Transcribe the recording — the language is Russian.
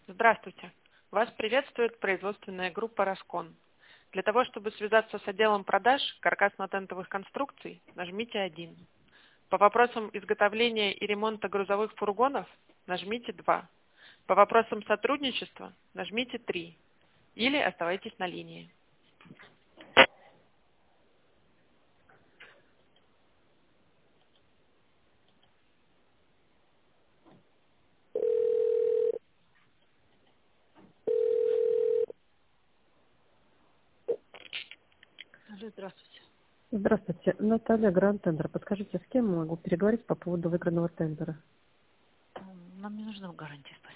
Здравствуйте. Вас приветствует производственная группа «Роскон». Для того, чтобы связаться с отделом продаж каркасно-тентовых конструкций, нажмите 1. По вопросам изготовления и ремонта грузовых фургонов нажмите 2. По вопросам сотрудничества нажмите 3. Или оставайтесь на линии. Алло, здравствуйте. Здравствуйте, Наталья, Гранд Тендер. Подскажите, с кем могу переговорить по поводу выигранного тендера? Нам не нужна гарантия